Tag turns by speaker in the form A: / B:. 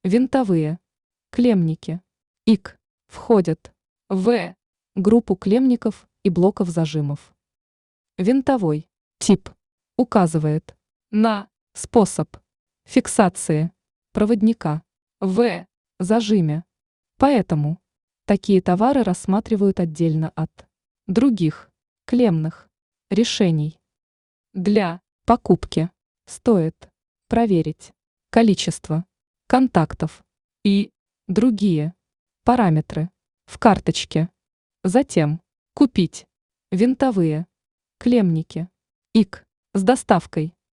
A: Винтовые клемники ИК входят в группу клемников и блоков зажимов. Винтовой тип указывает на способ фиксации проводника в зажиме. Поэтому такие товары рассматривают отдельно от других клеммных решений. Для покупки стоит проверить количество контактов и другие параметры в карточке. Затем купить винтовые клеммники ИК с доставкой.